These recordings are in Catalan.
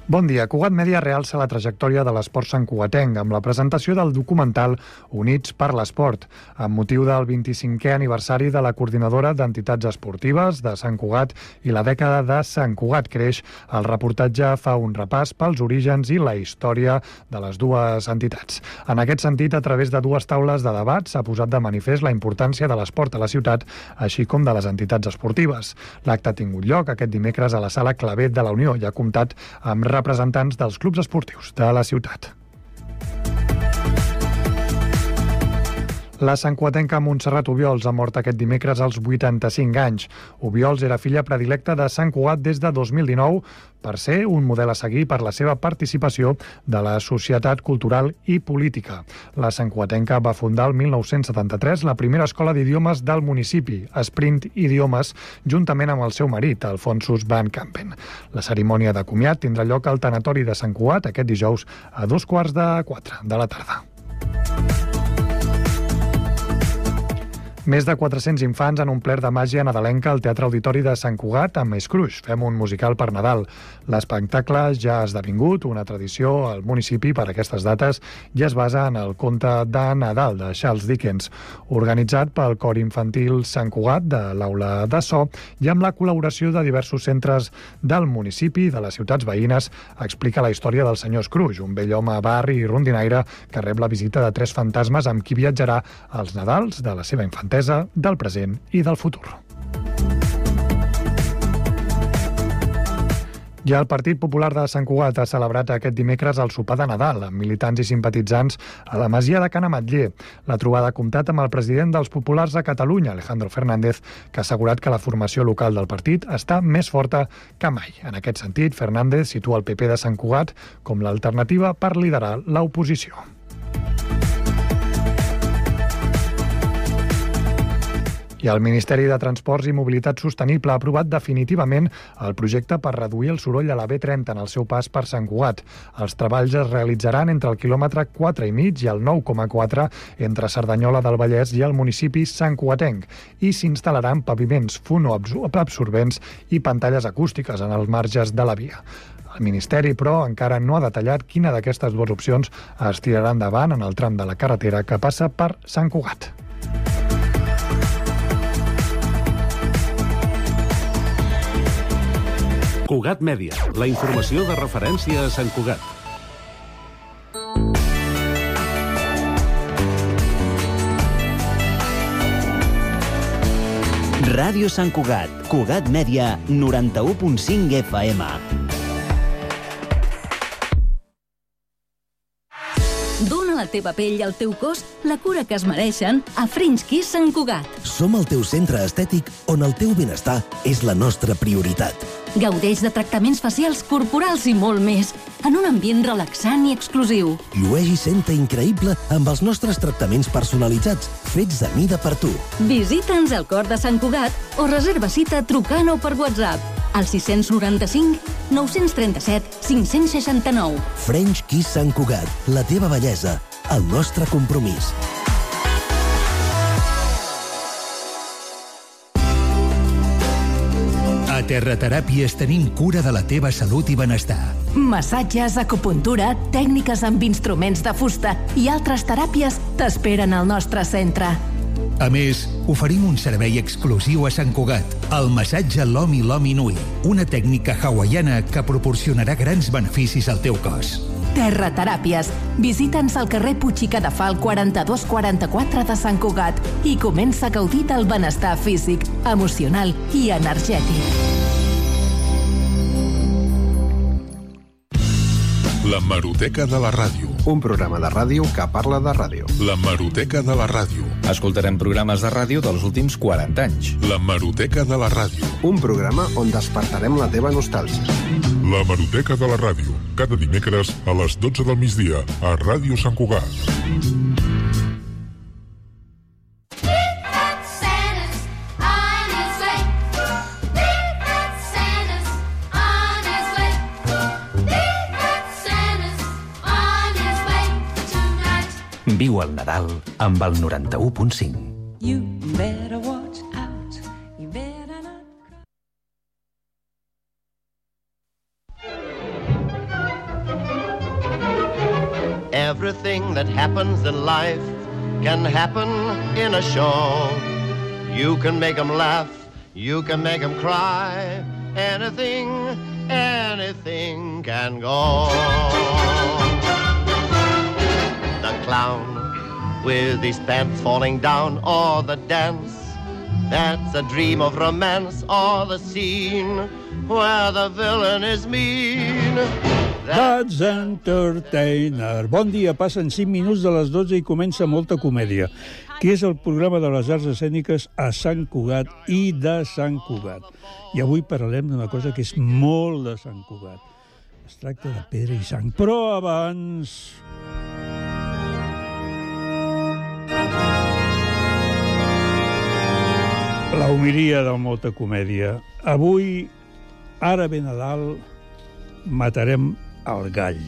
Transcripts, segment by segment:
Bon dia. Cugat Mèdia realça la trajectòria de l'esport santcugatenc amb la presentació del documental Units per l'Esport, amb motiu del 25è aniversari de la Coordinadora d'Entitats Esportives de Sant Cugat i la dècada de Sant Cugat Creix. El reportatge fa un repàs pels orígens i la història de les dues entitats. En aquest sentit, a través de dues taules de debat s'ha posat de manifest la importància de l'esport a la ciutat, així com de les entitats esportives. L'acte ha tingut lloc aquest dimecres a la Sala Clavet de la Unió i ha comptat amb representants dels clubs esportius de la ciutat. La santcugatenca Montserrat Obiols ha mort aquest dimecres als 85 anys. Obiols era filla predilecta de Sant Cugat des de 2019 per ser un model a seguir per la seva participació de la societat cultural i política. La santcugatenca va fundar el 1973 la primera escola d'idiomes del municipi, Sprint Idiomes, juntament amb el seu marit, Alfonsus Van Campen. La cerimònia de comiat tindrà lloc al tanatori de Sant Cugat aquest dijous a 3:45 de la tarda. Més de 400 infants han omplert de màgia nadalenca al Teatre Auditori de Sant Cugat amb Scrooge, Fem un musical per Nadal. L'espectacle ja ha esdevingut una tradició al municipi per aquestes dates i es basa en el conte de Nadal de Charles Dickens, organitzat pel Cor Infantil Sant Cugat de l'Aula de So i amb la col·laboració de diversos centres del municipi i de les ciutats veïnes. Explica la història del senyor Scrooge, un vell home barri i rondinaire que rep la visita de 3 fantasmes amb qui viatjarà als Nadals de la seva infantesa, del present i del futur. I el Partit Popular de Sant Cugat ha celebrat aquest dimecres el sopar de Nadal amb militants i simpatitzants a la Masia de Can Ametller. La trobada ha comptat amb el president dels Populars a Catalunya, Alejandro Fernández, que ha assegurat que la formació local del partit està més forta que mai. En aquest sentit, Fernández situa el PP de Sant Cugat com l'alternativa per liderar l'oposició. I el Ministeri de Transports i Mobilitat Sostenible ha aprovat definitivament el projecte per reduir el soroll a la B30 en el seu pas per Sant Cugat. Els treballs es realitzaran entre el quilòmetre 4,5 i el 9,4 entre Cerdanyola del Vallès i el municipi santcugatenc i s'instal·laran paviments fonoabsorbents i pantalles acústiques en els marges de la via. El Ministeri, però, encara no ha detallat quina d'aquestes dues opcions es tirarà endavant en el tram de la carretera que passa per Sant Cugat. Cugat Mèdia, la informació de referència a Sant Cugat. Ràdio Sant Cugat, Cugat Mèdia, 91.5 FM. Dóna a la teva pell i al teu cos la cura que es mereixen a French Kiss Sant Cugat. Som el teu centre estètic on el teu benestar és la nostra prioritat. Gaudeix de tractaments facials, corporals i molt més, en un ambient relaxant i exclusiu. Llueix i senta increïble amb els nostres tractaments personalitzats, fets a mida per tu. Visita'ns al cor de Sant Cugat o reserva cita trucant o per WhatsApp al 695 937 569. French Kiss Sant Cugat, la teva bellesa, el nostre compromís. A Terrateràpies tenim cura de la teva salut i benestar. Massatges, acupuntura, tècniques amb instruments de fusta i altres teràpies t'esperen al nostre centre. A més, oferim un servei exclusiu a Sant Cugat, el massatge Lomi Lomi Nui, una tècnica hawaiana que proporcionarà grans beneficis al teu cos. Terrateràpies. Visita'ns al carrer Puig i Cadafal 4244 de Sant Cugat i comença a gaudir del benestar físic, emocional i energètic. L'Hemeroteca de la Ràdio. Un programa de ràdio que parla de ràdio. L'Hemeroteca de la Ràdio. Escoltarem programes de ràdio dels últims 40 anys. L'Hemeroteca de la Ràdio. Un programa on despertarem la teva nostàlgia. L'Hemeroteca de la Ràdio. Cada dimecres a les 12 del migdia a Ràdio Sant Cugat. Viu el Nadal amb el 91.5. You better watch out. You better not cry. Everything that happens in life can happen in a show. You can make them laugh, you can make them cry. Anything, anything can go. The clown with his pants falling down, or the dance that's a dream of romance, or the scene where the villain is mean. That's Entertainer. Bon dia, passen 5 minuts de les 12 i comença Molta Comèdia, que és el programa de les arts escèniques a Sant Cugat i de Sant Cugat. I avui parlarem d'una cosa que és molt de Sant Cugat. Es tracta de pedra i sang. Però abans... la homilia del Molta Comèdia. Avui, ara ve Nadal, matarem el gall.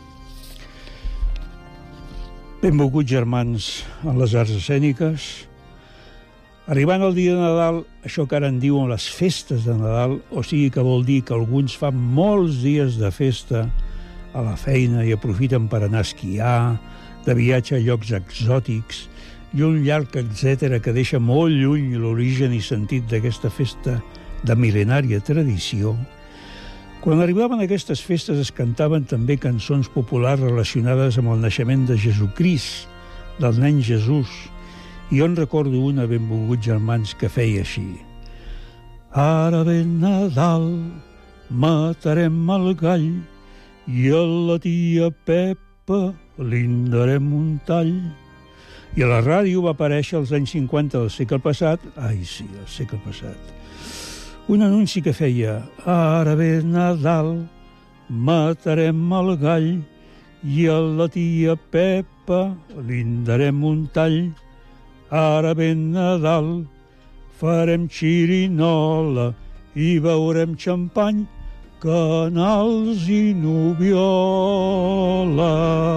Benvolguts germans en les arts escèniques. Arribant el dia de Nadal, això que ara en diuen les festes de Nadal, o sigui que vol dir que alguns fan molts dies de festa a la feina i aprofiten per anar a esquiar, de viatge a llocs exòtics, i un llarg etcètera que deixa molt lluny l'origen i sentit d'aquesta festa de mil·lenària tradició. Quan arribaven a aquestes festes es cantaven també cançons populars relacionades amb el naixement de Jesucrist, del nen Jesús, i jo en recordo una, benvolguts germans, que feia així. Ara ve Nadal, matarem el gall, i a la tia Pepa li darem un tall. I a la ràdio va aparèixer als anys 50 del segle passat, ai sí, el segle passat, un anunci que feia ara ve Nadal, matarem el gall i a la tia Pepa li darem un tall. Ara ve Nadal, farem xirinola i beurem xampany, canals i noviola.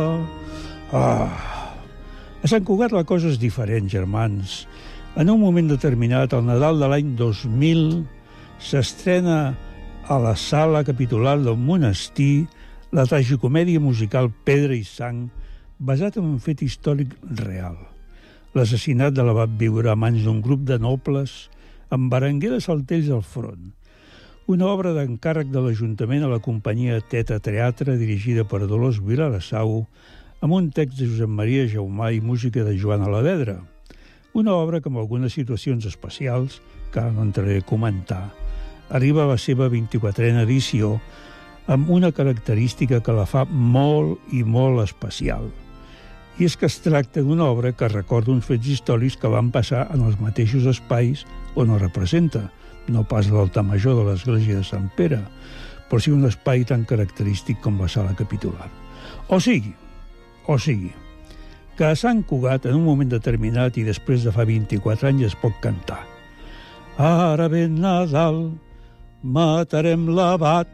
A Sant Cugat la cosa és diferent, germans. En un moment determinat, al Nadal de l'any 2000, s'estrena a la sala capitular del monestir la tragicomèdia musical Pedra i sang, basat en un fet històric real. L'assassinat de l'abat Viure a mans d'un grup de nobles amb Berenguer de Saltells al front. Una obra d'encàrrec de l'Ajuntament a la companyia Teta Teatre, dirigida per Dolors Vilarasau, amb un text de Josep Maria Jaumà i música de Joan Alavedra. Una obra que amb algunes situacions especials, que no entraré a comentar, arriba a la seva 24a edició amb una característica que la fa molt i molt especial. I és que es tracta d'una obra que recorda uns fets històrics que van passar en els mateixos espais on es representa, no pas l'altar major de l'església de Sant Pere, però sí un espai tan característic com la sala capitular. O sigui, que a Sant Cugat, en un moment determinat i després de fa 24 anys, es pot cantar. Ara ve Nadal, matarem l'abat.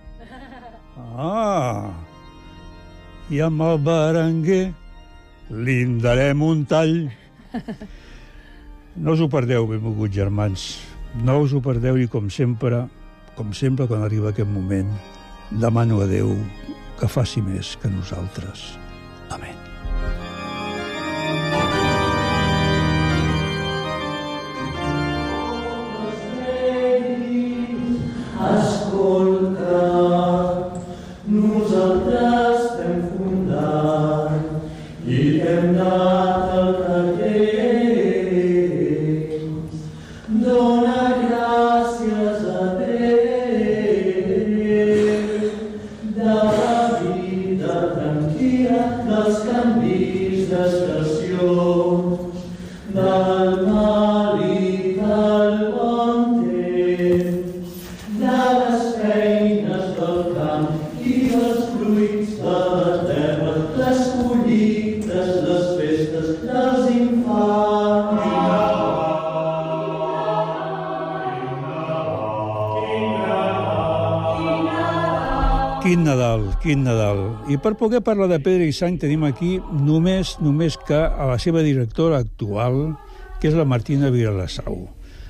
I amb el Berenguer li darem un tall. No us ho perdeu, benvolguts germans. No us ho perdeu i, com sempre, quan arriba aquest moment, demano a Déu que faci més que nosaltres. Amén. Escolta, nosaltres t'hem fundat i t'hem dat el que tens. Dóna gràcies a Déu de la vida tranquil·la, dels canvis d'estacions, del mal i del bon temps, de les feines del camp i dels fruits de la terra, les collites, les festes dels infants. Quin Nadal. I per poder parlar de Pedra i sang tenim aquí només que a la seva directora actual, que és la Martina Vilarasau.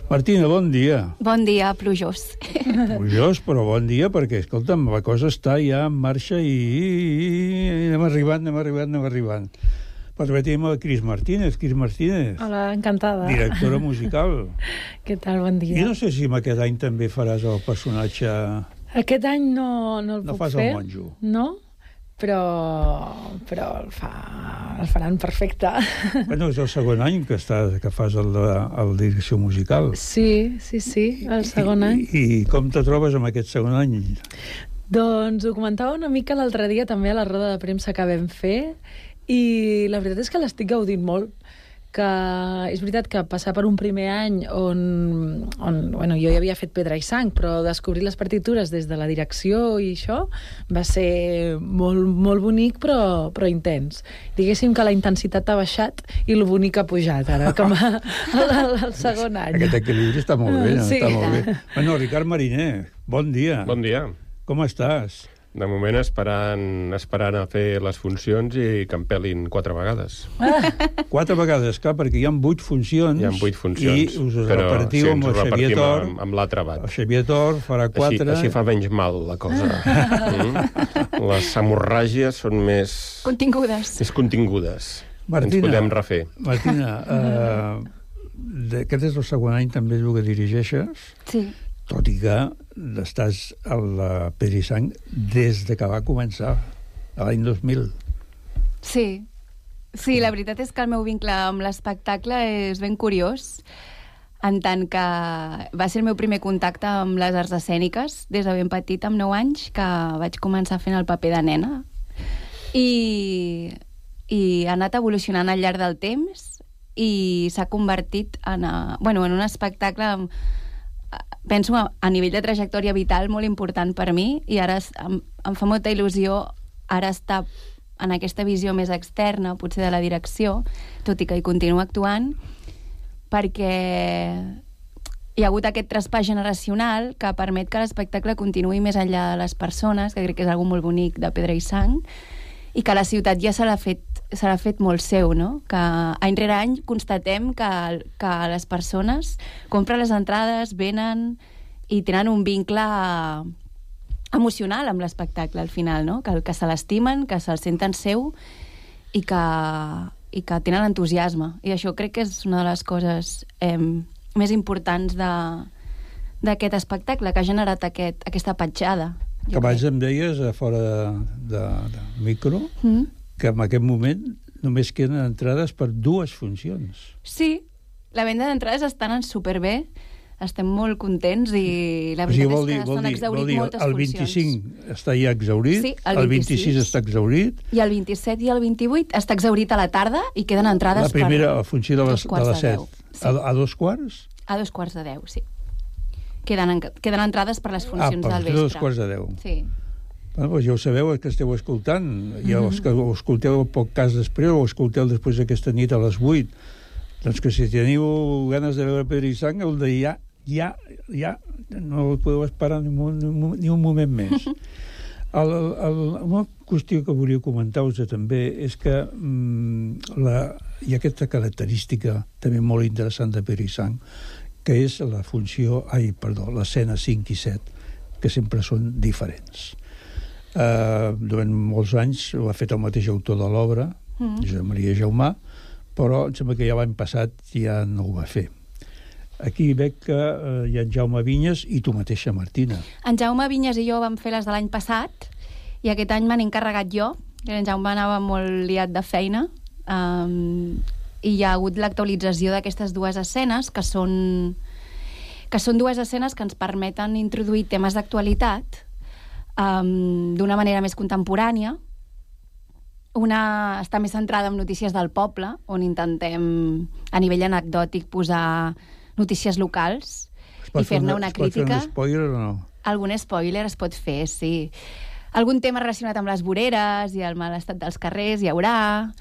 Martina, bon dia. Bon dia, plujós. Plujós, però bon dia, perquè, escolta'm, la cosa està ja en marxa i anem arribant. Permetim a Cris Martínez. Cris Martínez. Hola, encantada. Directora musical. Què tal, bon dia. I no sé si aquest any també faràs el personatge... Aquest any no el puc fer. No fas el monjo. No, però el faran perfecte. Bueno, és el segon any que fas el direcció musical. Sí, el segon any. I com te trobes amb aquest segon any? Doncs ho comentava una mica l'altre dia també a la roda de premsa que vam fer i la veritat és que l'estic gaudint molt. Que és veritat que passar per un primer any on bueno, jo ja havia fet Pedra i Sang, però descobrir les partitures des de la direcció i això va ser molt, molt bonic però intens. Diguéssim que la intensitat ha baixat i el bonic ha pujat ara, com el segon any. Aquest equilibri està molt bé, sí, està molt bé. Bueno, Ricard Mariner, bon dia. Bon dia. Com estàs? De moment esperant a fer les funcions i que em pelin 4 vegades. 4 vegades, clar, perquè hi ha 8 funcions. Hi ha 8 funcions. I us repartiu amb el Xavier Tor. Amb l'altre bat. El Xavier Tor farà 4. Així fa menys mal, la cosa. Les hemorràgies són més... Contingudes. Més contingudes. Martina, ens podem refer. Martina, aquest és el segon any també el que dirigeixes. Sí. Tot i que estàs a la Pedra i Sang des de que va començar, l'any 2000. Sí, la veritat és que el meu vincle amb l'espectacle és ben curiós, en tant que va ser el meu primer contacte amb les arts escèniques des de ben petit, amb 9 anys, que vaig començar fent el paper de nena. I ha anat evolucionant al llarg del temps i s'ha convertit en un espectacle... penso a nivell de trajectòria vital molt important per mi i ara em fa molta il·lusió ara estar en aquesta visió més externa, potser de la direcció, tot i que hi continuo actuant, perquè hi ha hagut aquest traspàs generacional que permet que l'espectacle continuï més enllà de les persones, que crec que és algo molt bonic de Pedra i Sang, i que la ciutat ja se l'ha fet molt seu, no? Que any rere any constatem que les persones compren les entrades, venen i tenen un vincle emocional amb l'espectacle al final, no? Que se l'estimen, que se'l senten seu i que tenen entusiasme. I això crec que és una de les coses més importants d'aquest espectacle, que ha generat aquesta petjada. Que abans em deies, a fora de micro, que en aquest moment només queden entrades per 2 funcions. Sí, la venda d'entrades està anant superbé, estem molt contents i la veritat és que s'han exhaurit moltes funcions. El 25 està ja exhaurit, sí, el 26 està exaurit... I el 27 i el 28 està exaurit a la tarda i queden entrades per... La primera funció de les 7. Sí. A 2 quarts? A 2 quarts de 10, sí. Queden entrades per les funcions del vespre. A 2 quarts de 10. Sí. Bueno, doncs ja ho sabeu, que esteu escoltant. I els que ho escolteu el podcast després o ho escolteu després d'aquesta nit a les 8. Doncs que si teniu ganes de veure Pedra i Sang, heu de ja, no el podeu esperar ni un moment més. Una qüestió que volia comentar-vos també és que hi ha aquesta característica també molt interessant de Pedra i Sang, que és l'escena 5 i 7, que sempre són diferents. Durant molts anys ho ha fet el mateix autor de l'obra, Josep Maria Jaumà, però em sembla que ja l'any passat ja no ho va fer. Aquí veig que hi ha en Jaume Vinyes i tu mateixa, Martina. En Jaume Vinyes i jo vam fer les de l'any passat i aquest any m'han encarregat jo, que en Jaume anava molt liat de feina, i hi ha hagut l'actualització d'aquestes 2 escenes, que són 2 escenes que ens permeten introduir temes d'actualitat d'una manera més contemporània. Una està més centrada en notícies del poble, on intentem, a nivell anecdòtic, posar notícies locals i fer-ne una crítica. Es pot fer un spoiler o no? Algun spoiler es pot fer, sí. Algun tema relacionat amb les voreres i el mal estat dels carrers hi haurà.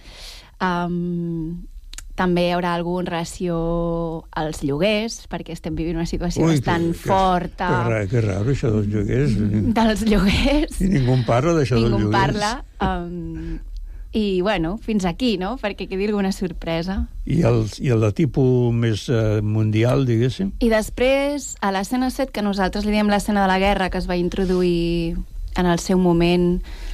També hi haurà algun relació als lloguers, perquè estem vivint una situació bastant forta. Que raro, això dels lloguers. Dels lloguers. I ningú parla d'això dels lloguers. Ningú parla. I, bueno, fins aquí, no? Perquè quedi alguna sorpresa. I el de tipus més mundial, diguéssim? I després, a l'escena 7, que nosaltres li diem l'escena de la guerra, que es va introduir en el seu moment,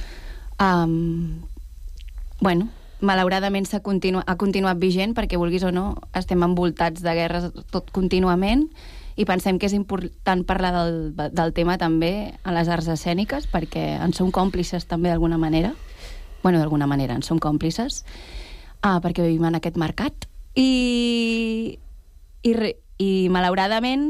bueno, malauradament ha continuat vigent, perquè vulguis o no, estem envoltats de guerres tot contínuament, i pensem que és important parlar del tema també a les arts escèniques, perquè en som còmplices també d'alguna manera. Bueno, d'alguna manera en som còmplices, perquè vivim en aquest mercat. I malauradament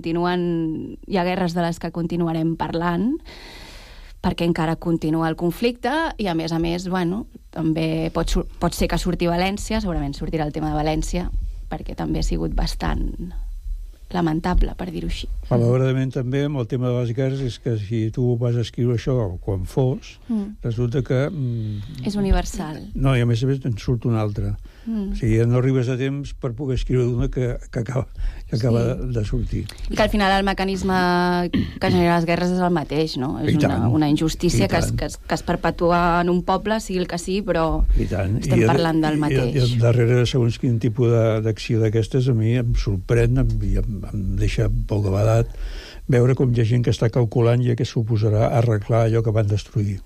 hi ha guerres de les que continuarem parlant, perquè encara continua el conflicte, i a més, bueno, també pot ser que surti València, segurament sortirà el tema de València, perquè també ha sigut bastant lamentable, per dir-ho així. Malauradament també amb el tema de les guerres és que si tu vas escriure això quan fos, resulta que... És universal. No, i a més en surt una altra. O sigui, no arribes a temps per poder escriure una que acaba de sortir. I que al final el mecanisme que genera les guerres és el mateix, no? És una injustícia que es perpetua en un poble, sigui el que sigui, però estem parlant del mateix. I darrere, segons quin tipus d'acció d'aquestes, a mi em sorprèn i em deixa bocabadat veure com hi ha gent que està calculant ja què suposarà arreglar allò que van destruir.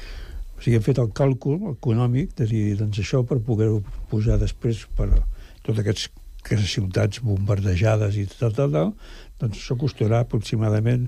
O sigui, hem fet el càlcul econòmic de dir, doncs això per poder-ho posar després per totes aquestes ciutats bombardejades i tal, doncs això costarà aproximadament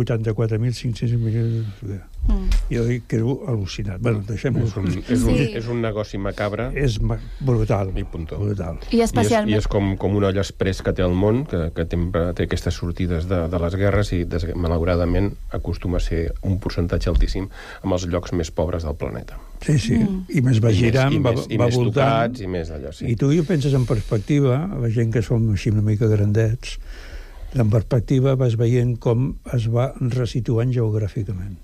84.500 milions. Jo quedo al·lucinat. Bueno, deixem-ho. És un negoci macabre. És brutal. I puntó. Brutal. I especialment... I és com una olla express que té el món, que té aquestes sortides de les guerres i, malauradament, acostuma a ser un percentatge altíssim amb els llocs més pobres del planeta. Sí, sí. I més va girant, va més voltant. Tocats, i més allò, sí. I tu ho penses en perspectiva, la gent que som així una mica grandets, en perspectiva vas veient com es va resituant geogràficament.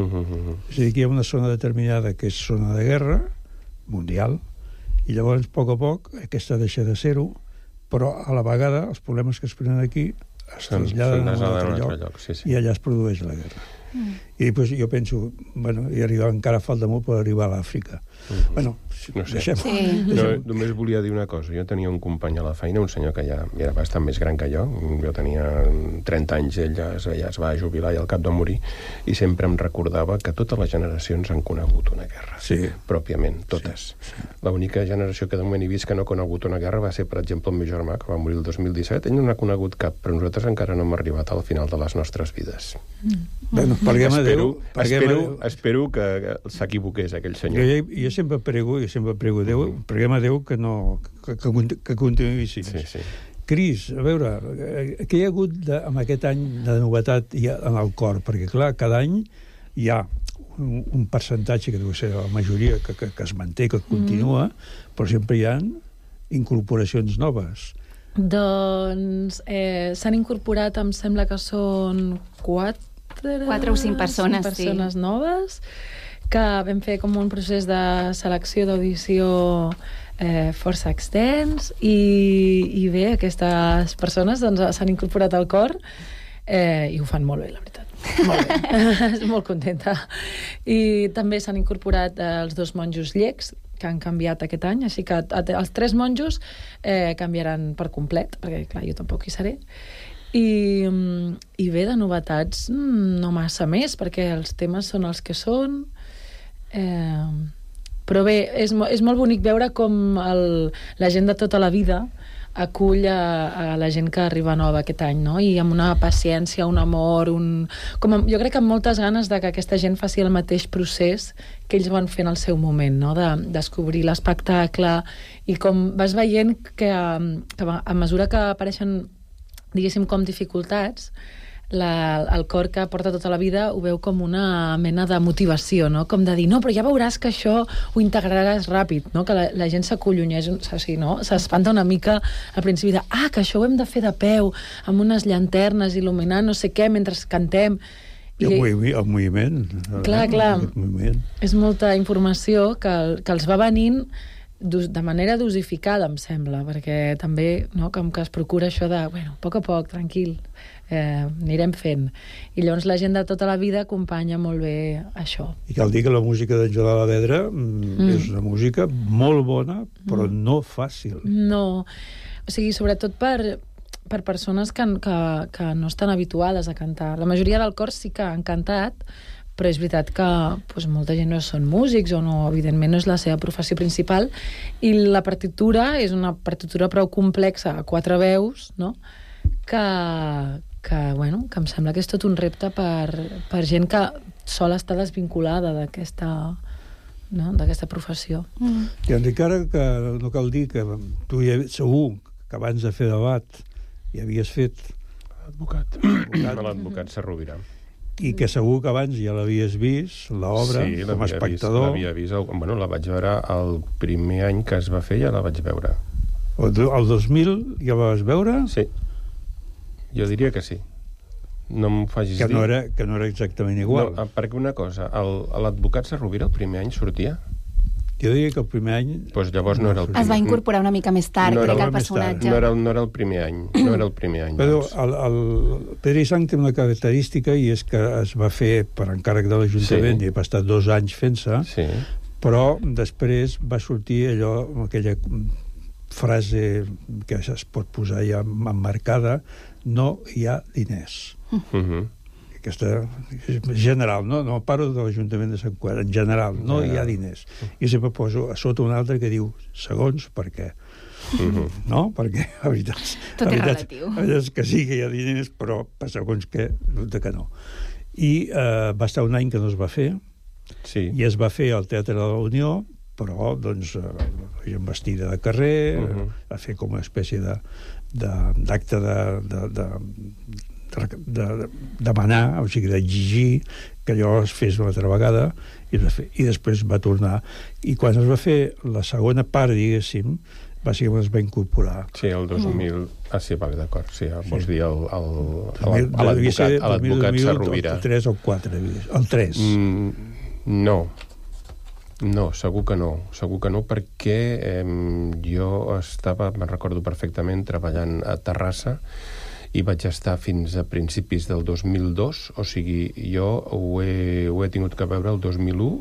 És a dir, que hi ha una zona determinada que és zona de guerra mundial, i llavors, a poc, aquesta deixa de ser-ho, però a la vegada els problemes que es prenen aquí es traslladen a un altre lloc. I allà es produeix la guerra. I doncs jo penso, bueno, encara falta molt per arribar a l'Àfrica. Bueno, no sé. Només volia dir una cosa. Jo tenia un company a la feina, un senyor que ja era bastant més gran que jo. Jo tenia 30 anys, ell ja es va jubilar i al cap de morir, i sempre em recordava que totes les generacions han conegut una guerra. Sí. Pròpiament, totes. L'única generació que de moment he vist que no ha conegut una guerra va ser, per exemple, el meu germà, que va morir el 2017. Ell no n'ha conegut cap, però nosaltres encara no hem arribat al final de les nostres vides. Bueno, espero que s'equivoqués aquell senyor. Jo sempre prego Déu, preguem a Déu que continuï així. Sí. Cris, a veure, què hi ha hagut amb aquest any de novetat en el cor? Perquè, clar, cada any hi ha un percentatge, que deu ser la majoria, que es manté, que continua, però sempre hi ha incorporacions noves. Doncs s'han incorporat, em sembla que són 4 o 5 persones noves, que vam fer com un procés de selecció d'audició força extens, i bé, aquestes persones s'han incorporat al cor i ho fan molt bé, la veritat. Molt bé. Estic molt contenta. I també s'han incorporat els 2 monjos llecs, que han canviat aquest any, així que els 3 monjos canviaran per complet, perquè, clar, jo tampoc hi seré. I bé, de novetats no massa més, perquè els temes són els que són, però bé, és molt bonic veure com la gent de tota la vida acull a la gent que arriba nova aquest any, no? I amb una paciència, un amor, jo crec que amb moltes ganes de que aquesta gent faci el mateix procés que ells van fer en el seu moment, no? De descobrir l'espectacle, i com vas veient que a mesura que apareixen, diguéssim, com dificultats, el cor que porta tota la vida ho veu com una mena de motivació, no? Com de dir, no, però ja veuràs que això ho integraràs ràpid, no? Que la gent s'acolloneix, no? S'espanta una mica al principi de, que això ho hem de fer de peu, amb unes llanternes il·luminant no sé què mentre cantem. I el moviment. Clar. És molta informació que els va venint de manera dosificada, em sembla, perquè també, no, com que es procura això de, bueno, a poc, tranquil, anirem fent. I llavors la gent de tota la vida acompanya molt bé això. I cal dir que la música d'Àngela Alavedra és una música molt bona, però no fàcil. No, o sigui, sobretot per persones que no estan habituades a cantar. La majoria del cor sí que han cantat, però és veritat que molta gent no són músics o no, evidentment no és la seva professió principal, i la partitura és una partitura prou complexa a 4 veus, no? que em sembla que és tot un repte per gent que sol estar desvinculada d'aquesta professió. I encara que no cal dir que tu segur que abans de fer debat ja havies fet l'advocat Sarrovira. I que segur que abans ja l'havies vist, l'obra, com a espectador. Sí, l'havia vist. Bueno, la vaig veure el primer any que es va fer, ja la vaig veure. El 2000 ja la vas veure? Sí. Jo diria que sí. No em facis dir... Que no era exactament igual. No, perquè una cosa, l'advocat Sarrovira el primer any sortia? Jo diria que el primer any... Doncs llavors no era el primer. Es va incorporar una mica més tard, crec, el personatge. No era el primer any. No era el primer any. Però el Pedro Isang té una característica, i és que es va fer per encàrrec de l'Ajuntament, i va estar 2 anys fent-se, però després va sortir aquella frase que es pot posar ja emmarcada: no hi ha diners. Aquesta general, no parlo de l'Ajuntament de Sant Cugat, en general, no hi ha diners. I sempre poso a sota un altre que diu segons per què. No? Perquè la veritat és que sí que hi ha diners, però per segons què, resulta que no. I va estar un any que no es va fer, i es va fer al Teatre de la Unió, però doncs gent vestida de carrer, va fer com una espècie d'acte de demanar, o sigui, d'exigir que allò es fes una altra vegada, i després va tornar. I quan es va fer la segona part, diguéssim, bàsicament es va incorporar. Sí, el 2000... Ah, sí, vale, d'acord. Sí, vols dir l'advocat Sarrovira. El 3 o el 4, el 3. No, segur que no. Segur que no, perquè jo estava, me'n recordo perfectament, treballant a Terrassa, i vaig estar fins a principis del 2002, o sigui, jo ho he tingut que veure el 2001.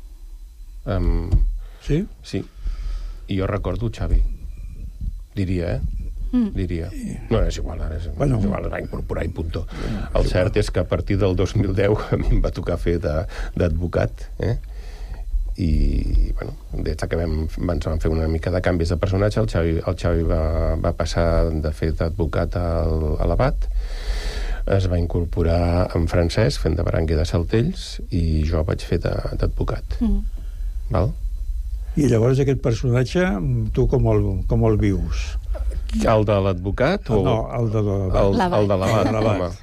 Sí? Sí. I jo recordo Xavi. Diria, Diria. No, és igual, ara es va incorporar i puntó. El cert és que a partir del 2010 a mi em va tocar fer d'advocat, i bueno, des que van fer una mica de canvis de personatge, el Xavi va passar de fer d'advocat a l'Abat, es va incorporar en Francesc fent de Berenguer de Saltells, i jo vaig fer d'advocat. Val? I llavors aquest personatge tu com el vius? El de l'advocat? No, el de l'Abat.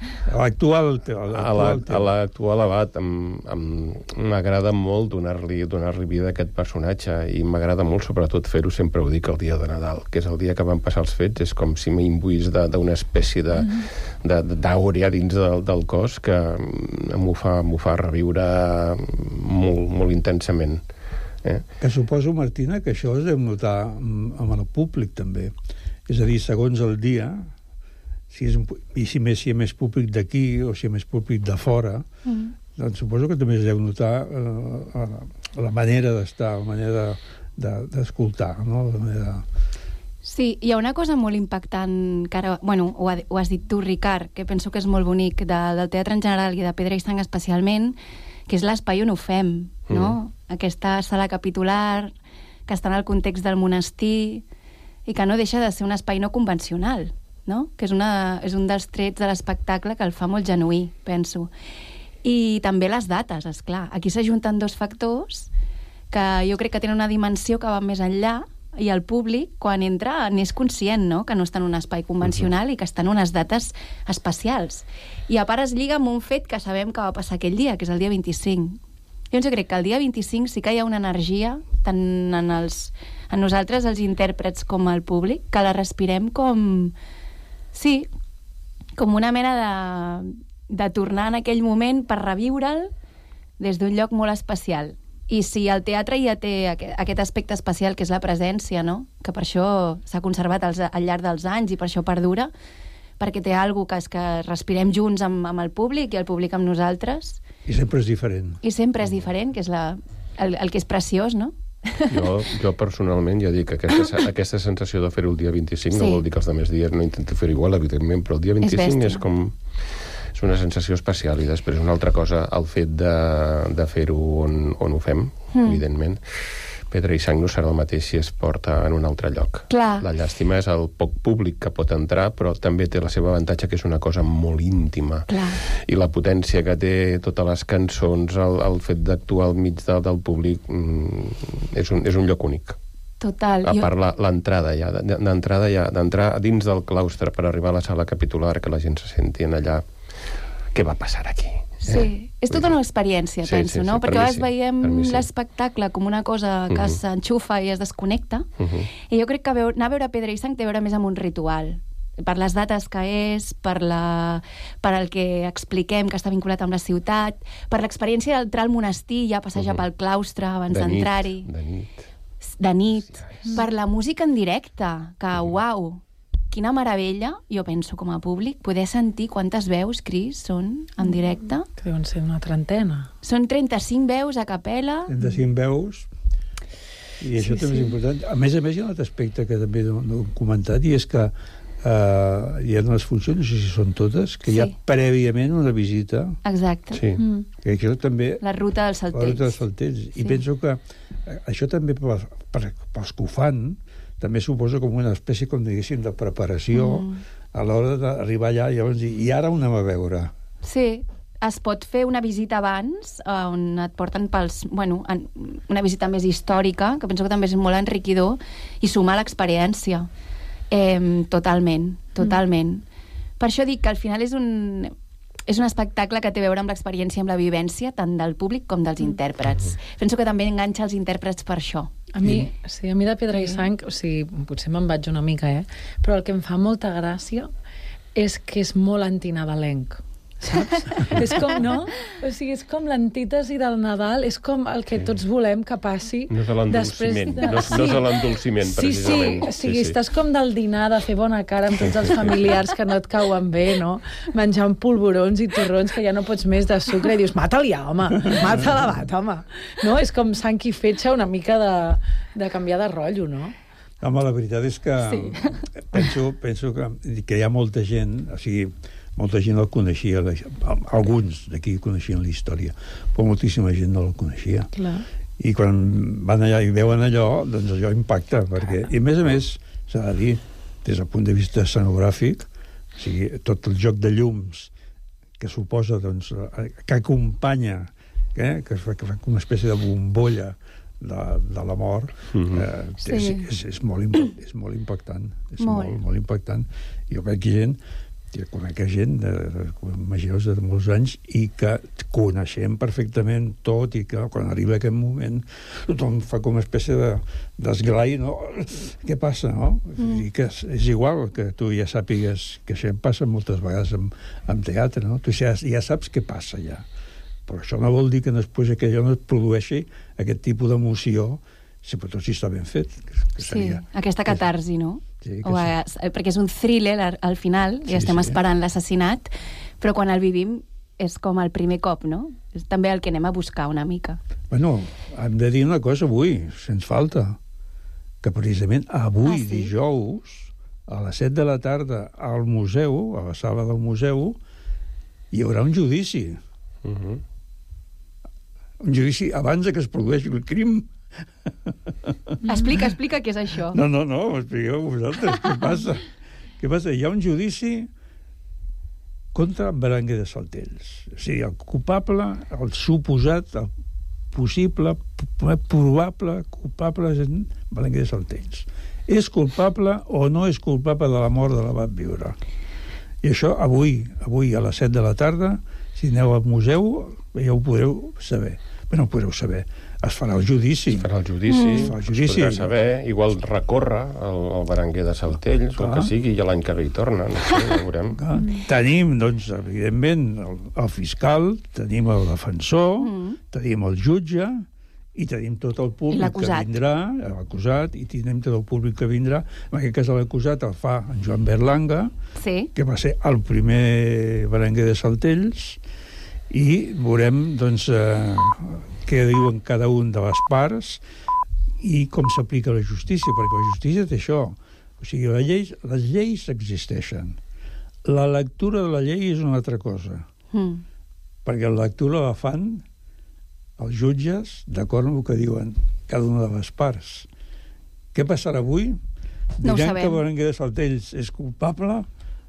L'actual Abat m'agrada molt donar-li vida a aquest personatge, i m'agrada molt sobretot fer-ho, sempre ho dic, el dia de Nadal, que és el dia que van passar els fets. És com si m'imbuís d'una espècie d'àurea dins del cos que m'ho fa reviure molt intensament. Que suposo, Martina, que això es deu notar amb el públic també. És a dir, segons el dia, si hi ha més públic d'aquí o si hi ha més públic de fora, doncs suposo que també es deu notar la manera d'estar, la manera d'escoltar, no? Sí, hi ha una cosa molt impactant, que ara, bueno, ho has dit tu, Ricard, que penso que és molt bonic, del teatre en general i de Pedra i Sang especialment, que és l'espai on ho fem, no? Aquesta sala capitular, que està en el context del monestir, i que no deixa de ser un espai no convencional, no? Que és un dels trets de l'espectacle que el fa molt genuí, penso. I també les dates, esclar. Aquí s'ajunten dos factors que jo crec que tenen una dimensió que va més enllà, i el públic, quan entra, n'és conscient, no? Que no està en un espai convencional i que està en unes dates especials. I a part es lliga amb un fet que sabem que va passar aquell dia, que és el dia 25. Jo crec que el dia 25 sí que hi ha una energia, tant en nosaltres, els intèrprets, com al públic, que la respirem com una mena de tornar en aquell moment per reviure'l des d'un lloc molt especial. I si el teatre ja té aquest aspecte especial, que és la presència, no? Que per això s'ha conservat al llarg dels anys i per això perdura, perquè té alguna cosa que és que respirem junts amb el públic i el públic amb nosaltres. I sempre és diferent. I sempre és diferent, que és el que és preciós, no? Jo personalment, ja dic, aquesta sensació de fer-ho el dia 25 no vol dir que els altres dies no intento fer-ho igual, evidentment, però el dia 25 és com... És una sensació especial, i després una altra cosa, el fet de fer-ho on ho fem, evidentment. Pedra i Sang no serà el mateix si es porta en un altre lloc. Clar. La llàstima és el poc públic que pot entrar, però també té la seva avantatge, que és una cosa molt íntima. Clar. I la potència que té totes les cançons, el fet d'actuar al mig del públic, és un lloc únic. Total. A part l'entrada ja, d'entrar dins del claustre per arribar a la sala capitular, que la gent se senti allà. Què va passar aquí? Sí, és tota una experiència, penso, no? Perquè a vegades veiem l'espectacle com una cosa que s'enxufa i es desconnecta, i jo crec que anar a veure Pedra i Sang té a veure més amb un ritual, per les dates que és, per el que expliquem que està vinculat amb la ciutat, per l'experiència d'entrar al monestir i ja passejar pel claustre abans d'entrar-hi. De nit. Per la música en directe, que, uau, quina meravella, jo penso, com a públic, poder sentir quantes veus, Cris, són en directe. Que deuen ser una trentena. Són 35 veus a capella. 35 veus, i això també és important. A més, hi ha un altre aspecte que també no hem comentat, i és que hi ha unes funcions, no sé si són totes, que hi ha prèviament una visita. Exacte. Sí. Que això també... La ruta dels Saltells. La ruta dels Saltells. I penso que això també, pels que ho fan, també suposa com una espècie, com diguéssim, de preparació a l'hora d'arribar allà i llavors dir, i ara on anem a veure? Sí, es pot fer una visita abans, on et porten una visita més històrica, que penso que també és molt enriquidor, i sumar l'experiència. Totalment. Per això dic que al final és un espectacle que té a veure amb l'experiència, amb la vivència, tant del públic com dels intèrprets. Penso que també enganxa els intèrprets per això. A mi de Pedra i Sang, o sigui, potser me'n vaig una mica, però el que em fa molta gràcia és que és molt antinadalenc. Saps? És com, no? O sigui, és com l'antítesi del Nadal, és com el que tots volem que passi. No és l'endolciment, no és l'endolciment, precisament. Sí, o sigui, estàs com del dinar, de fer bona cara amb tots els familiars que no et cauen bé, no? Menjant polvorons i torrons que ja no pots més de sucre i dius, mata-la ja, home, mata-la, home. No? És com sang i fetge una mica de canviar de rotllo, no? Home, la veritat és que penso que hi ha molta gent, o sigui, molta gent el coneixia, alguns d'aquí coneixien la història, però moltíssima gent no el coneixia. Clar. I quan van allà i veuen allò, doncs allò impacta, perquè... I a més, s'ha de dir, des del punt de vista escenogràfic, o sigui, tot el joc de llums que suposa, doncs, que acompanya, que fa una espècie de bombolla de la mort, és molt impactant. És molt impactant. Jo crec que conec gent, majors de molts anys, i que coneixem perfectament tot, i que quan arriba aquest moment tothom fa com una espècie d'esglai, no? Què passa, no? I que és igual que tu ja sàpigues que això em passa moltes vegades en teatre, no? Tu ja saps què passa ja, però això no vol dir que després que allò no es produeixi aquest tipus d'emoció, sobretot si està ben fet. Sí, aquesta catarsi, no? Sí, perquè és un thriller al final, i estem esperant l'assassinat, però quan el vivim és com el primer cop, no? És també el que anem a buscar una mica. Bueno, hem de dir una cosa avui, sens falta, que precisament avui, dijous, a les 7 de la tarda, al museu, a la sala del museu, hi haurà un judici. Un judici abans que es produeixi el crim. Explica què és això. No, expliqueu vosaltres, què passa? Hi ha un judici contra Berenguer de Saltells. O sigui, el culpable, el suposat, el possible, probable culpable és Berenguer de Saltells. És culpable o no és culpable de la mort de l'abat Viure? I això avui a les 7 de la tarda, si aneu al museu, ja ho podreu saber. Bé, no ho podreu saber. Es farà el judici. Es podrà saber, igual recorre el Berenguer de Saltells, o el que sigui, i l'any que ve hi torna, no sé, ja veurem. Tenim, doncs, evidentment, el fiscal, tenim el defensor, tenim el jutge, i tenim tot el públic que l'acusat. vindrà, l'acusat, i tenim tot el públic que vindrà. En aquest cas l'acusat el fa en Joan Berlanga, que va ser el primer berenguer de Saltells, i veurem doncs, què diuen cada un de les parts i com s'aplica la justícia, perquè la justícia té això. O sigui, les lleis existeixen. La lectura de la llei és una altra cosa. Perquè la lectura la fan els jutges d'acord amb el que diuen cada una de les parts. Què passarà avui? No ho Diran sabem. que Berenguer de Saltells és culpable?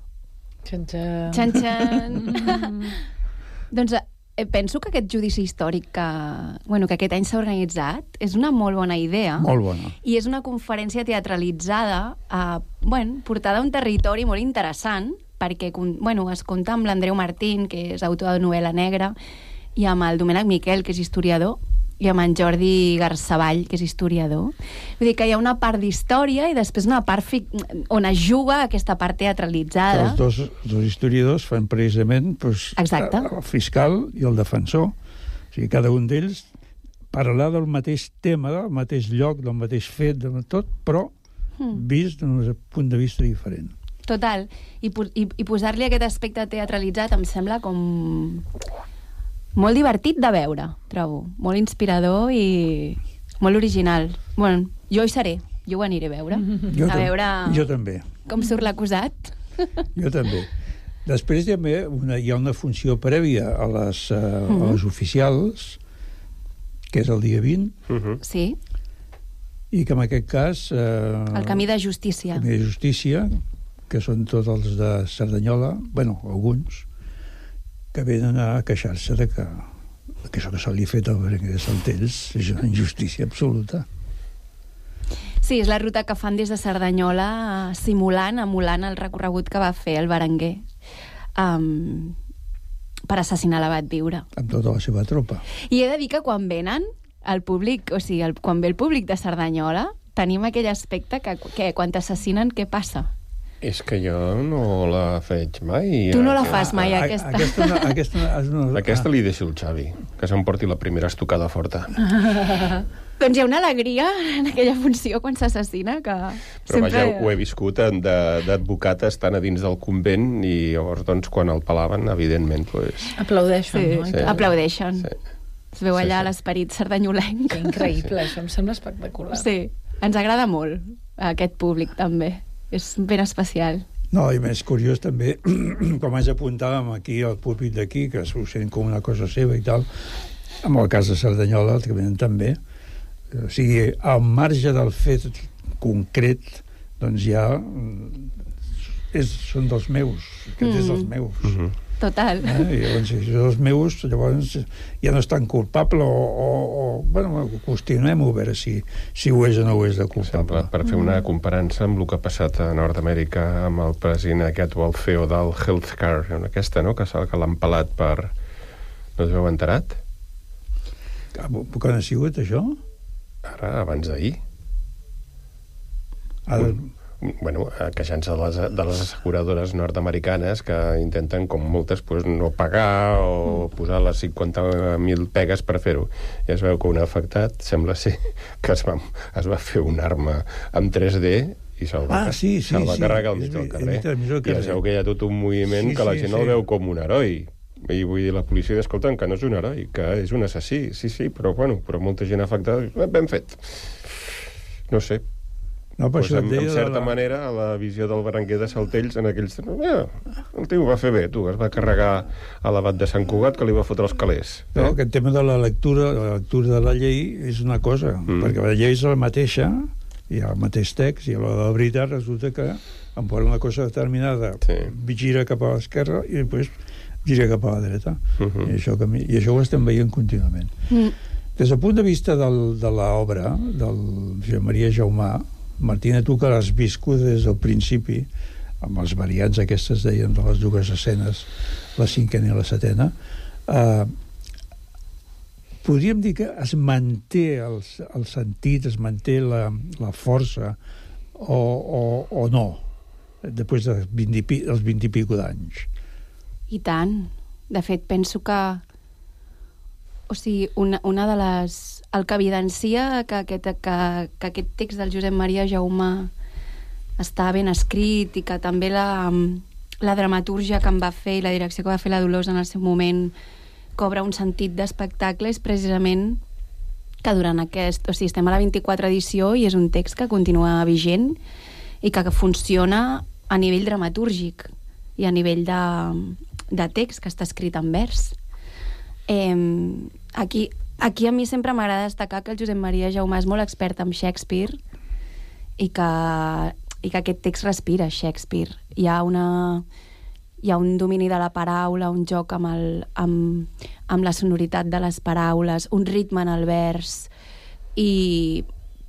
Xan-xan. Xan-xan. Doncs penso que aquest judici històric que aquest any s'ha organitzat és una molt bona idea. Molt bona. I és una conferència teatralitzada portada a un territori molt interessant, perquè es compta amb l'Andreu Martín, que és autor de novel·la negra, i amb el Domènec Miquel, que és historiador, i amb en Jordi Garceball, que és historiador. Vull dir que hi ha una part d'història i després una part on es juga aquesta part teatralitzada. Els dos historiadors fan precisament el fiscal i el defensor. O sigui, cada un d'ells parlar del mateix tema, del mateix lloc, del mateix fet, de tot, però vist d'un punt de vista diferent. Total. I posar-li aquest aspecte teatralitzat em sembla com molt divertit de veure, trobo. Molt inspirador i molt original. Bueno, jo hi seré, jo ho aniré a veure. Jo també. Com surt l'acusat. Jo també. Després també hi ha una funció prèvia a les oficials, que és el dia 20. Sí. I que en aquest cas... El camí de justícia. El camí de justícia, que són tots els de Cerdanyola, alguns, que venen a queixar-se de que això que se li ha fet al Berenguer de Saltells és una injustícia absoluta. Sí, és la ruta que fan des de Cerdanyola emulant el recorregut que va fer el Berenguer per assassinar l'abat Viure. Amb tota la seva tropa. I he de dir que quan venen el públic, quan ve el públic de Cerdanyola, tenim aquell aspecte que quan t'assassinen, què passa? És que jo no la faig mai. Tu no la fas mai, aquesta. Aquesta li deixo el Xavi, que s'emporti la primera estocada forta. Doncs hi ha una alegria en aquella funció quan s'assassina que... Però vaja, ho he viscut d'advocat estant a dins del convent i llavors, doncs, quan el pelaven, evidentment, doncs... Aplaudeixen, no? Sí. Aplaudeixen. Es veu allà l'esperit cerdanyolenc. Que increïble, això em sembla espectacular. Sí, ens agrada molt, aquest públic, també. És ben especial. No, i més curiós també, com ens apuntàvem aquí al públic d'aquí, que s'ho sent com una cosa seva i tal, amb el cas de Cerdanyola, que venen també. O sigui, al marge del fet concret, doncs ja són dels meus, aquest és dels meus. Total. I llavors, si són els meus, llavors ja no és tan culpable qüestionem-ho a veure si ho és o no ho és de culpable. Per fer una comparança amb el que ha passat a Nord-Amèrica amb el president aquest o el CEO del Healthcare, aquesta, no?, que l'han pelat per... No us heu enterat? Quan ha sigut això? Ara, abans d'ahir. Queixant-se de les asseguradores nord-americanes que intenten, com moltes, no pagar o posar les 50.000 pegues per fer-ho. I es veu que un afectat sembla ser que es va fer una arma amb 3D i se'l va carregar al mig del carrer. I es veu que hi ha tot un moviment que la gent el veu com un heroi. I vull dir, la policia d'escolta que no és un heroi, que és un assassí. Sí, però molta gent afectada. Ben fet. No sé. No, pues en certa manera, la visió del Berenguer de Saltells en aquells... el tio ho va fer bé, es va carregar a l'abat de Sant Cugat, que li va fotre els calés. No, aquest tema de la lectura de la llei és una cosa, perquè la llei és la mateixa, hi ha el mateix text, i a la veritat resulta que em posa una cosa determinada, gira cap a l'esquerra i després gira cap a la dreta. I això ho estem veient contínuament. Des del punt de vista de l'obra del Josep Maria Jaumà, Martina, tu que l'has viscut des del principi, amb els variants aquestes, deien, de les dues escenes, la cinquena i la setena, podríem dir que es manté el sentit, es manté la força, o no, després dels 20 i pico d'anys? I tant. De fet, penso que o sigui, una de les... El que evidencia que aquest text del Josep Maria Jaumà està ben escrit i que també la dramatúrgia que em va fer i la direcció que va fer la Dolors en el seu moment cobra un sentit d'espectacle és precisament que durant aquest... O sigui, estem a la 24 edició i és un text que continua vigent i que funciona a nivell dramatúrgic i a nivell de text que està escrit en vers. Aquí a mi sempre m'agrada destacar que el Josep Maria Jaumà és molt expert en Shakespeare i que aquest text respira Shakespeare. Hi ha un domini de la paraula, un joc amb la sonoritat de les paraules, un ritme en el vers i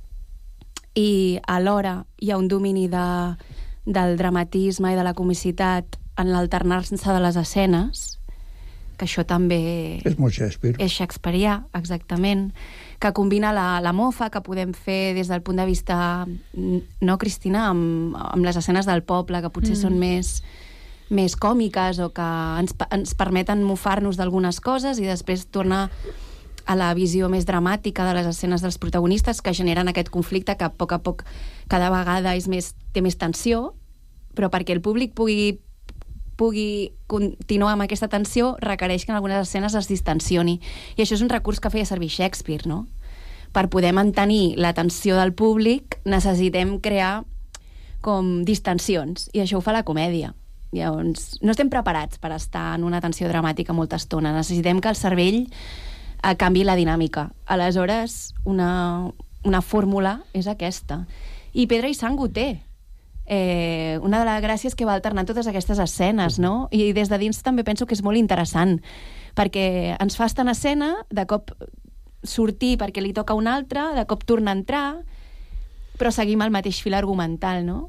alhora hi ha un domini del dramatisme i de la comicitat en l'alternar-se de les escenes, que això també... És molt Shakespeare. És shakespearià, exactament, que combina la mofa que podem fer des del punt de vista, no, Cristina, amb les escenes del poble, que potser són més còmiques o que ens permeten mofar-nos d'algunes coses i després tornar a la visió més dramàtica de les escenes dels protagonistes que generen aquest conflicte que a poc cada vegada té més tensió, però perquè el públic pugui continuar amb aquesta tensió requereix que en algunes escenes es distensioni. I això és un recurs que feia servir Shakespeare, no? Per poder mantenir la tensió del públic necessitem crear com distensions, i això ho fa la comèdia. Llavors, no estem preparats per estar en una tensió dramàtica molta estona. Necessitem que el cervell canvi la dinàmica. Aleshores, una fórmula és aquesta. I Pedra i Sang ho té. Una de les gràcies que va alternar totes aquestes escenes, no? I des de dins també penso que és molt interessant, perquè ens fa estar en escena, de cop sortir perquè li toca un altre, de cop tornar a entrar, però seguim el mateix fil argumental, no?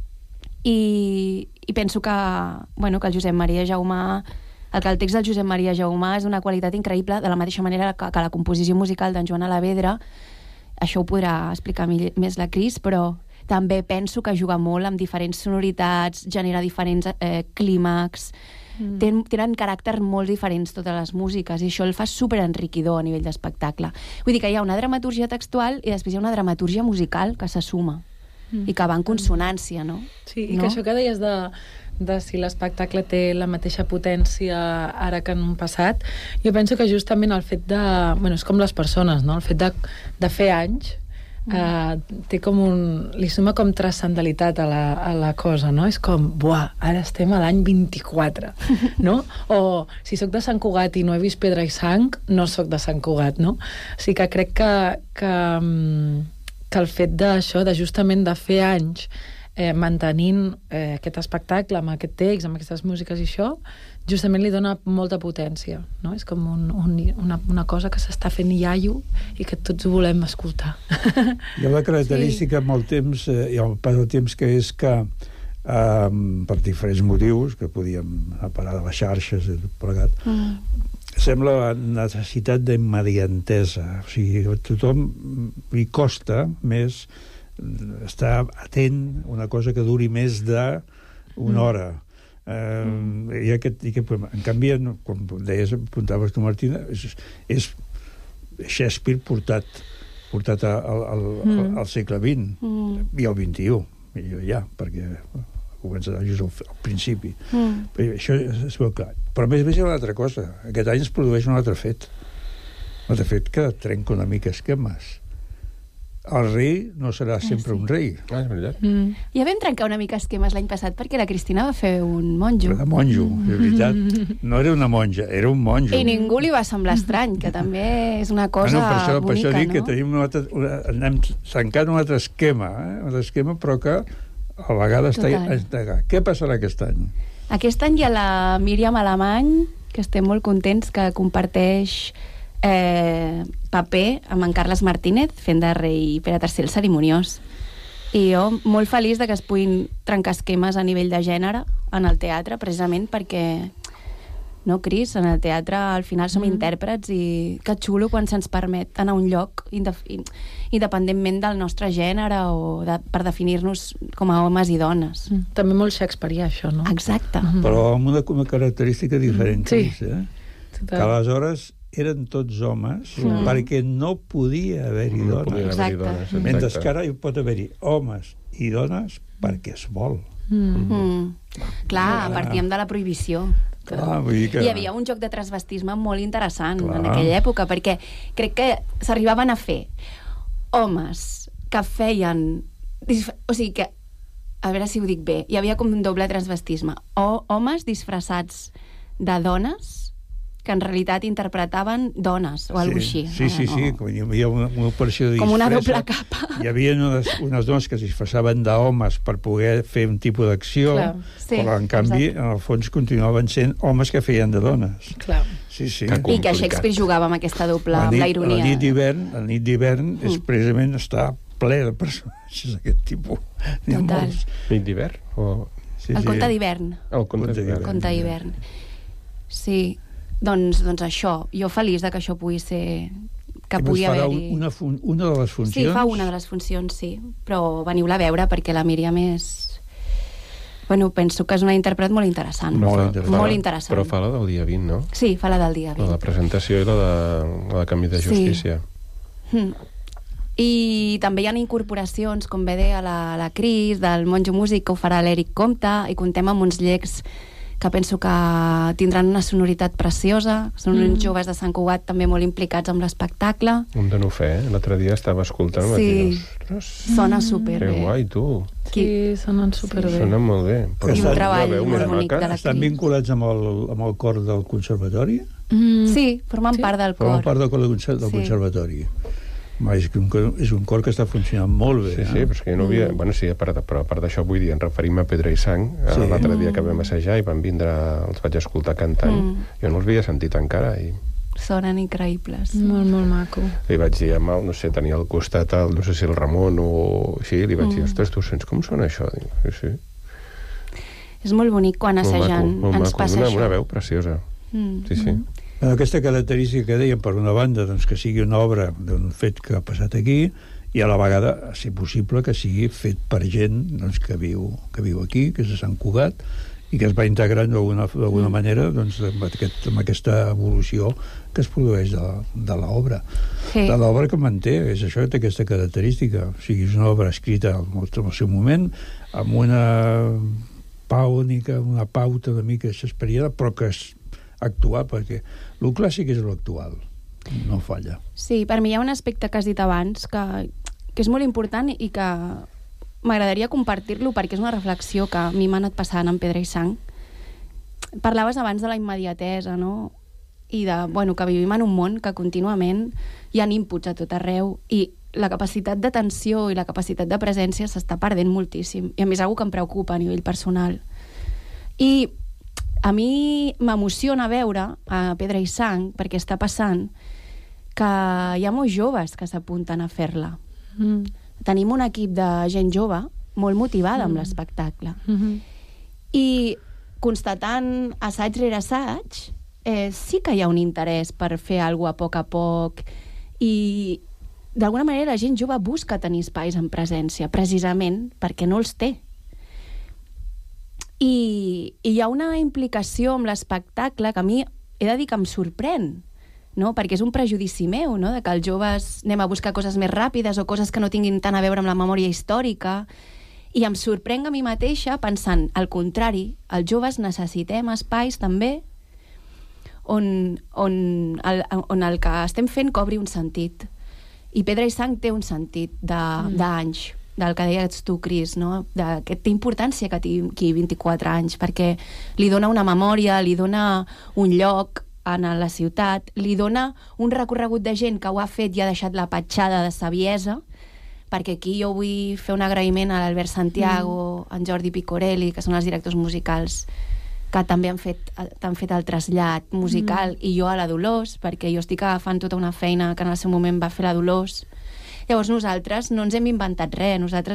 I penso que el Josep Maria Jaumà, el text del Josep Maria Jaumà és d'una qualitat increïble, de la mateixa manera que la composició musical d'en Joan Alavedra. Això ho podrà explicar més la Cris, però també penso que juga molt amb diferents sonoritats, genera diferents clímax, tenen caràcters molt diferents totes les músiques, i això el fa superenriquidor a nivell d'espectacle. Vull dir que hi ha una dramatúrgia textual i després hi ha una dramatúrgia musical que se suma i que va en consonància, no? Sí, i que això que deies de si l'espectacle té la mateixa potència ara que en un passat, jo penso que justament el fet de... Bueno, és com les persones, no? El fet de fer anys té com li suma com transcendentalitat a la cosa, no? És com, buah, ara estem a l'any 24, no? O si sóc de Sant Cugat i no he vist Pedra i Sang, no sóc de Sant Cugat, no? O sigui que crec que el fet d'això, de justament de fer anys mantenint aquest espectacle amb aquest text, amb aquestes músiques i això, justament li dona molta potència, no? És com una cosa que s'està fent iaio i que tots ho volem escoltar. Hi ha la característica amb el temps i el pas del temps, que és que per diferents motius que podíem parar de les xarxes i tot plegat, sembla la necessitat d'immediatesa. O sigui, a tothom li costa més estar atent a una cosa que duri més d'una hora. I aquest problema. En canvi, com deies, apuntaves tu, Martina, és Shakespeare portat al segle XX i al XXI, ja, perquè comença just al principi. Això es veu clar. Però a més hi ha una altra cosa. Aquest any es produeix un altre fet. Un altre fet que trenca una mica esquemes. El rei no serà sempre un rei. És veritat. Ja vam trencar una mica esquemes l'any passat perquè la Cristina va fer un monjo. Era monjo, és veritat. No era una monja, era un monjo. I ningú li va semblar estrany, que també és una cosa bonica, no? Per això dic que anem tancant un altre esquema, un altre esquema, però que a vegades està... Què passarà aquest any? Aquest any hi ha la Míriam Alemany, que estem molt contents, que comparteix paper amb en Carles Martínez fent de rei Pere III el Cerimoniós, i jo molt feliç de que es puguin trencar esquemes a nivell de gènere en el teatre, precisament perquè, no, Cris, en el teatre al final som intèrprets, i que xulo quan se'ns permet anar a un lloc independentment del nostre gènere o per definir-nos com a homes i dones. També molt shakespearià, això, no? Exacte. Però amb una característica diferent, sí. Cris, que aleshores eren tots homes perquè no podia haver-hi dones. Mentre que ara hi pot haver-hi homes i dones perquè es vol. Clar, partíem de la prohibició. Hi havia un joc de transvestisme molt interessant en aquella època, perquè crec que s'arribaven a fer homes que feien... O sigui que, a veure si ho dic bé, hi havia com un doble transvestisme. O homes disfressats de dones que en realitat interpretaven dones o alguna cosa així. Sí. Hi havia una operació de disfressa. Com una doble capa. Hi havia unes dones que es disfressaven d'homes per poder fer un tipus d'acció, però en canvi, en el fons, continuaven sent homes que feien de dones. Clar. Sí. I que Shakespeare jugava amb aquesta doble, amb la ironia. La nit d'hivern és precisament estar ple de personatges d'aquest tipus. Total. Nit d'hivern? El conte d'hivern. El conte d'hivern. Sí. Doncs això, jo feliç que això pugui ser... que pugui haver-hi... Una de les funcions? Sí, fa una de les funcions, sí. Però veniu-la a veure perquè la Míriam és... Bueno, penso que és una intèrpret molt interessant. Molt interessant. Però fa la del dia 20, no? Sí, fa la del dia 20. La de presentació i la de canvi de justícia. I també hi ha incorporacions, com bé deia la Cris, del Monjo Músic, que ho farà l'Eric Comte, i contem amb uns llecs que penso que tindran una sonoritat preciosa. Són uns joves de Sant Cugat també molt implicats amb l'espectacle. Un de no fer, L'altre dia estava escoltant i vaig dir, ostres, sona superbé. Que guai, tu. Sí, sonen superbé. Sonen molt bé. I un treball molt bonic de la Cris. Estan vinculats amb el cor del conservatori? Sí, formen part del cor. Formen part del cor del conservatori. És un cor que està funcionant molt bé. Sí, però és que jo no havia... Bueno, sí, però a part d'això, vull dir, en referim a Pedra i Sang, l'altre dia que vam assajar i van vindre, els vaig escoltar cantant. Jo no els havia sentit encara i... Sonen increïbles. Molt, molt maco. Li vaig dir, no sé, tenia al costat no sé si el Ramon o així, li vaig dir, ostres, tu sents com sona això? Sí. És molt bonic quan assajant ens passa això. Una veu preciosa. Sí. Aquesta característica que dèiem, per una banda, doncs, que sigui una obra d'un fet que ha passat aquí, i a la vegada, a ser possible, que sigui fet per gent doncs, que viu aquí, que és de Sant Cugat, i que es va integrant d'alguna manera doncs, amb aquesta evolució que es produeix de l'obra. De l'obra que manté, és això que té aquesta característica. O sigui, és una obra escrita en el seu moment, amb una pauta una mica shakespeariana, però que és actuar, perquè el clàssic és l'actual, no falla. Sí, per mi hi ha un aspecte que has dit abans que és molt important i que m'agradaria compartir-lo perquè és una reflexió que a mi m'ha anat passant en Pedra i Sang. Parlaves abans de la immediatesa, no? I que vivim en un món que contínuament hi ha inputs a tot arreu i la capacitat d'atenció i la capacitat de presència s'està perdent moltíssim. I a mi és una cosa que em preocupa a nivell personal. I a mi m'emociona veure a Pedra i Sang, perquè està passant que hi ha molts joves que s'apunten a fer-la. Tenim un equip de gent jove molt motivada amb l'espectacle. I constatant assaig rere assaig, sí que hi ha un interès per fer alguna cosa a poc i d'alguna manera la gent jove busca tenir espais en presència, precisament perquè no els té. I hi ha una implicació amb l'espectacle que a mi he de dir que em sorprèn, no? Perquè és un prejudici meu, no? De que els joves anem a buscar coses més ràpides o coses que no tinguin tant a veure amb la memòria històrica, i em sorprenc a mi mateixa pensant, al contrari, els joves necessitem espais també on el que estem fent cobri un sentit. I Pedra i Sang té un sentit d'anys, del que deies tu, Cris, no? Que té importància que tingui 24 anys, perquè li dona una memòria, li dona un lloc en la ciutat, li dona un recorregut de gent que ho ha fet i ha deixat la petjada de saviesa, perquè aquí jo vull fer un agraïment a l'Albert Santiago, a en Jordi Picorelli, que són els directors musicals, que també han fet el trasllat musical, i jo a la Dolors, perquè jo estic agafant tota una feina que en el seu moment va fer la Dolors. Llavors nosaltres no ens hem inventat res, nosaltres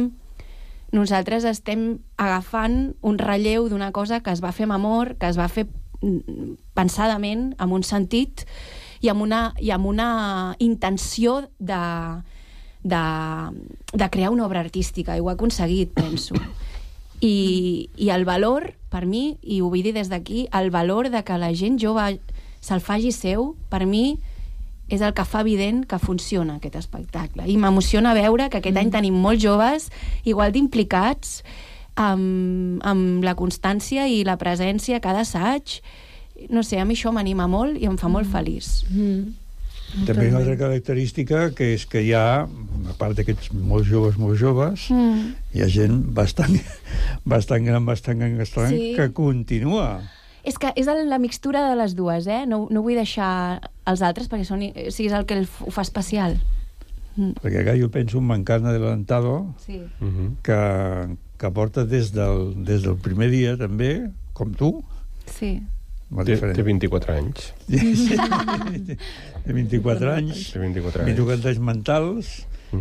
estem agafant un relleu d'una cosa que es va fer amb amor, que es va fer pensadament, amb un sentit i amb una intenció de crear una obra artística, i ho ha aconseguit, penso. I el valor, per mi, i ho vull dir des d'aquí, el valor de que la gent jove se'l faci seu, per mi és el que fa evident que funciona aquest espectacle. I m'emociona veure que aquest any tenim molts joves igual d'implicats amb la constància i la presència a cada assaig. No sé, a mi això m'anima molt i em fa molt feliç. També una altra característica que és que hi ha, a part d'aquests molt joves, hi ha gent bastant gran, que continua. És que és la mixtura de les dues, eh? No vull deixar els altres perquè és el que ho fa especial. Perquè acá jo penso en Mancarna Adelantado, que porta des del primer dia també, com tu. Sí. Té 24 anys. Té 24 anys. 24 anys mentals.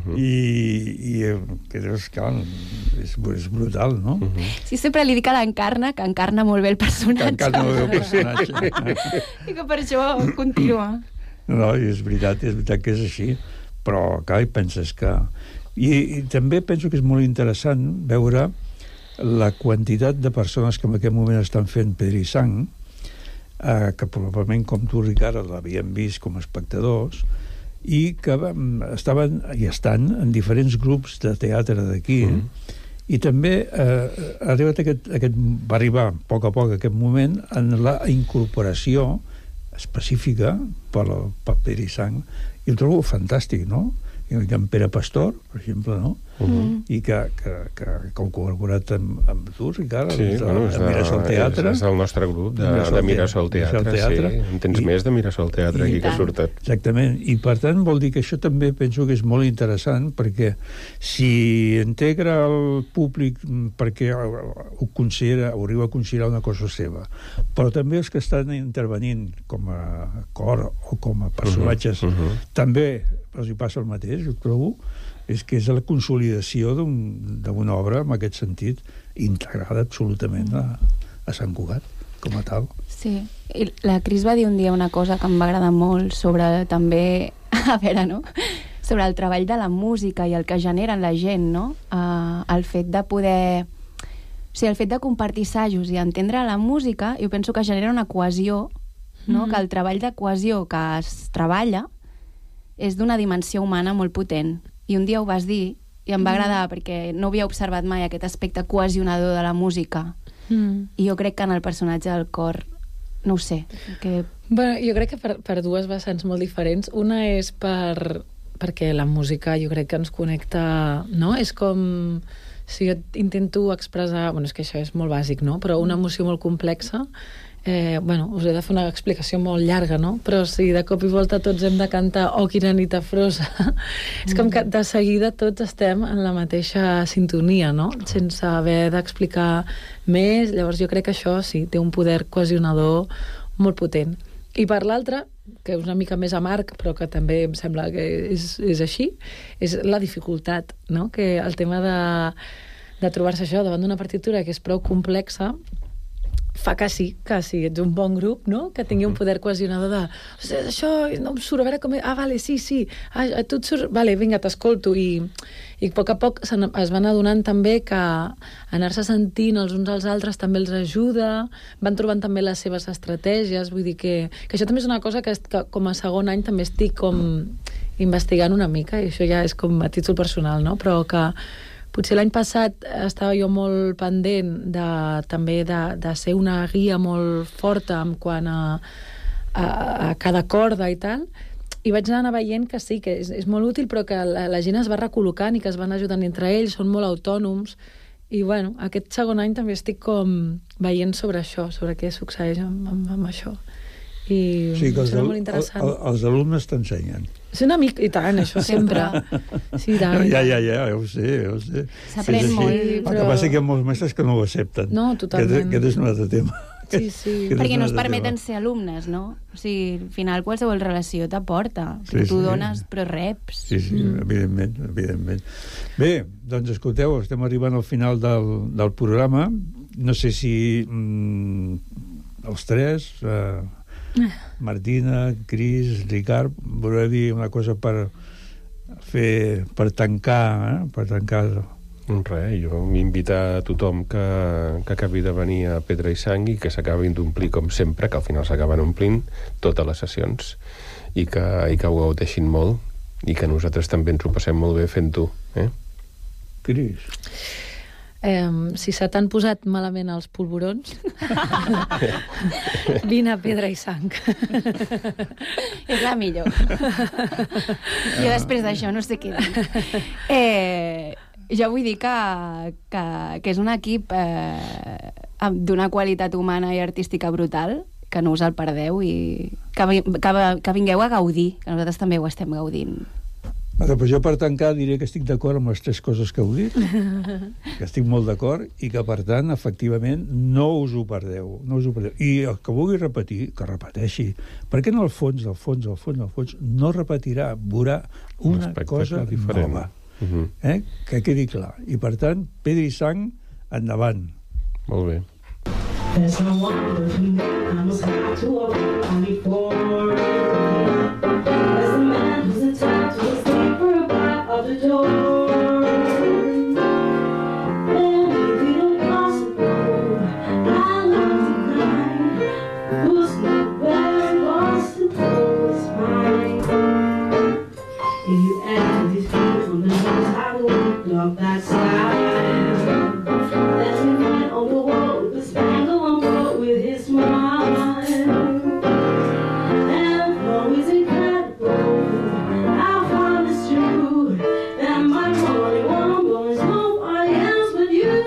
I que dius, clar, és brutal, no? Sí, sempre li dic a l'Encarna que encarna molt bé el personatge. Que encarna molt bé el personatge. I que per això continua. No, i és veritat que és així. Però, clar, penses que... I també penso que és molt interessant veure la quantitat de persones que en aquest moment estan fent Pedra i Sang, que probablement, com tu, Ricard, l'havien vist com a espectadors, i que estaven i estan en diferents grups de teatre d'aquí, i també va arribar a poc aquest moment en la incorporació específica per Pedra i Sang, i ho trobo fantàstic, no? I en Pere Pastor, per exemple, no? I que ha col·laborat amb tu, Ricard, de Mirasol Teatre. És el nostre grup de Mirasol Teatre. Sí, en tens més de Mirasol Teatre aquí que surten. Exactament. I per tant vol dir que això també penso que és molt interessant, perquè si integra el públic perquè ho considera, ho arriba a considerar una cosa seva, però també els que estan intervenint com a cor o com a personatges també els hi passa el mateix, jo trobo, és que és la consolidació d'una obra, en aquest sentit, integrada absolutament a Sant Cugat, com a tal. Sí, i la Cris va dir un dia una cosa que em va agradar molt sobre també, a veure, no?, sobre el treball de la música i el que genera en la gent, no?, el fet de poder... O sigui, el fet de compartir assajos i entendre la música, jo penso que genera una cohesió, no?, que el treball de cohesió que es treballa és d'una dimensió humana molt potent. I un dia ho vas dir i em va agradar perquè no havia observat mai aquest aspecte cohesionador de la música. I jo crec que en el personatge del cor, no ho sé. Bueno, jo crec que per dues vessants molt diferents. Una és perquè la música jo crec que ens connecta, no? És com... Si jo intento expressar... Bueno, és que això és molt bàsic, no? Però una emoció molt complexa... bueno, us he de fer una explicació molt llarga, no? Però si de cop i volta tots hem de cantar Oh, quina nit afrosa, és com que de seguida tots estem en la mateixa sintonia, no? Sense haver d'explicar més. Llavors jo crec que això sí, té un poder cohesionador molt potent. I per l'altra, que és una mica més amarg, però que també em sembla que és així, és la dificultat, no? Que el tema de trobar-se això davant d'una partitura que és prou complexa fa que sí, ets un bon grup, no? Que tingui un poder cohesionador de això no em surt, a veure com... vale, sí, tu et surt... Vale, vinga, t'escolto. I a poc a poc es van adonant també que anar-se sentint els uns als altres també els ajuda, van trobant també les seves estratègies, vull dir que això també és una cosa que com a segon any també estic com investigant una mica, i això ja és com a títol personal, no? Però que potser l'any passat estava jo molt pendent també de ser una guia molt forta en quant a cada corda i tal, i vaig anar veient que sí, que és molt útil, però que la gent es va recol·locant i que es van ajudant entre ells, són molt autònoms, i bueno, aquest segon any també estic com veient sobre això, sobre què succeeix amb això. I sí, que molt interessant. Els alumnes t'ensenyen. És una mica, i tant, això sempre. Sí, tant. Ja, ho sé. S'aprèn molt, però... El que passa que hi ha molts mestres que no ho accepten. No, totalment. Aquest és un altre tema. Sí. Perquè no es permeten ser alumnes, no? O sigui, al final qualsevol relació t'aporta. Tu dones, però reps. Sí, evidentment. Bé, doncs escolteu, estem arribant al final del programa. No sé si els tres... Martina, Cris, Ricard, voleu dir una cosa per tancar Res, jo m'invita a tothom que acabi de venir a Pedra i Sang i que s'acabin d'omplir com sempre, que al final s'acaben omplint totes les sessions i que ho gaudeixin molt i que nosaltres també ens ho passem molt bé fent-ho. Cris? Si se t'han posat malament els polvorons, vine a Pedra i Sang. És la millor. Jo després d'això no sé què dir. Jo vull dir que és un equip d'una qualitat humana i artística brutal, que no us el perdeu i que vingueu a gaudir, que nosaltres també ho estem gaudint. Però jo per tancar diré que estic d'acord amb les 3 coses que heu dit, que estic molt d'acord i que per tant efectivament no us ho perdeu, i el que vulgui repetir, que repeteixi, perquè en el fons no repetirà, veurà una cosa nova, que quedi clar, i per tant Pedra i Sang, endavant. Molt bé. There's no wonder I was high to a rock before. There's a man who's attached to a sleeper by the door. And if you don't cross the road, I love the night. Who's not where it was to close mine? If you enter this field from the nose, I will block that side. There's a man on the wall with a spangle with his smile, and always incredible. I find it's true that my only one was nobody else but you.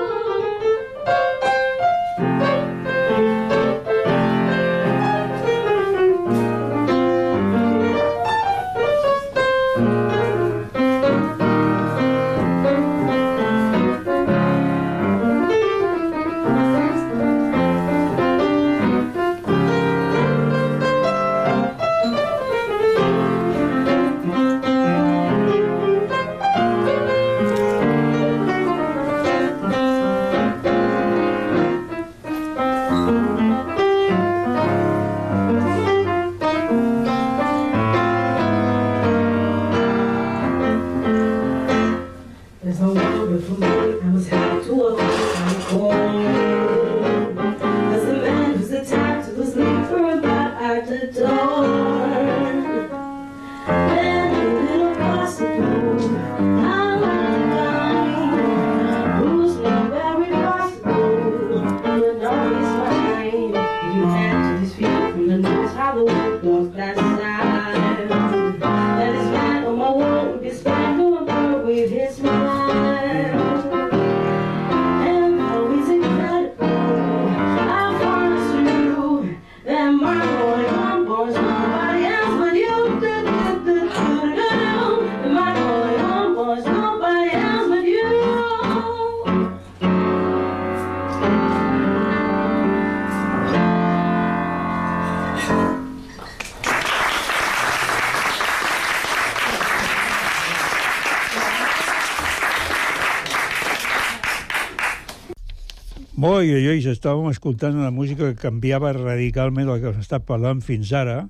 I estàvem escoltant una música que canviava radicalment el que hem estat parlant fins ara,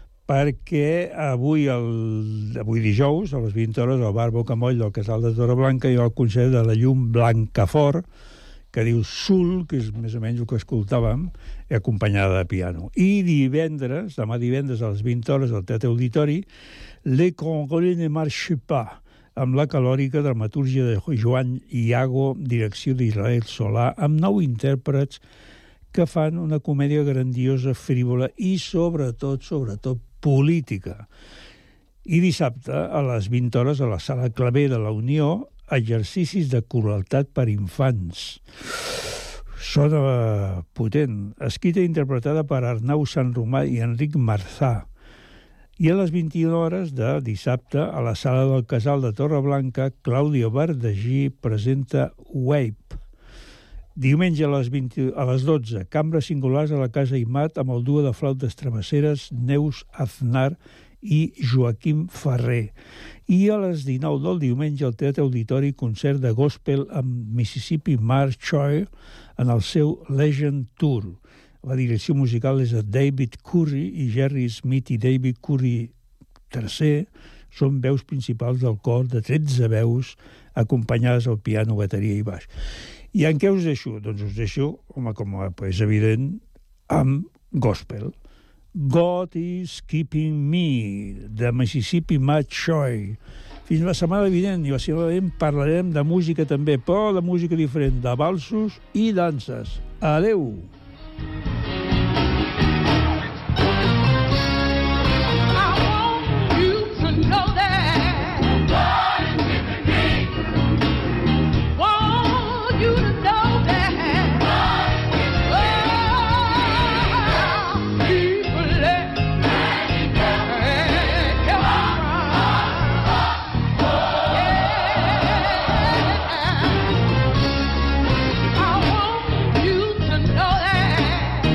perquè avui dijous, a les 20 hores, al bar Bocamoll del Casal de Torreblanca hi ha el concert de la Llum Blancafort, que diu Sul, que és més o menys el que escoltàvem, acompanyada de piano. I divendres, demà divendres a les 20 hores al Teatre Auditori, Les Congolais ne marchent pas, amb la calòrica dramatúrgia de Joan Iago, direcció d'Israel Solà, amb 9 intèrprets que fan una comèdia grandiosa, frívola i, sobretot, política. I dissabte, a les 20 hores, a la Sala Clavé de la Unió, exercicis de crueltat per infants. Sona potent. Escrita i interpretada per Arnau Sanromà i Enric Marzà. I a les 21 hores de dissabte, a la Sala del Casal de Torreblanca, Clàudia Verdagí presenta Wape. Diumenge a les 12, Cambres Singulars a la Casa Imat amb el duo de flautes travesseres Neus Aznar i Joaquim Ferrer. I a les 19 del diumenge al Teatre Auditori, concert de gospel amb Mississippi March Choir en el seu Legend Tour. La direcció musical és de David Curry i Jerry Smith i David Curry III són veus principals del cor de 13 veus acompanyades al piano, bateria i baix. I en què us deixo? Doncs us deixo, home, com és evident, amb gospel. God is Keeping Me, de Mississippi Matt Choi. Fins la setmana vinent, i la setmana vinent parlarem de música també, però de música diferent, de valsos i danses. Adeu! Know that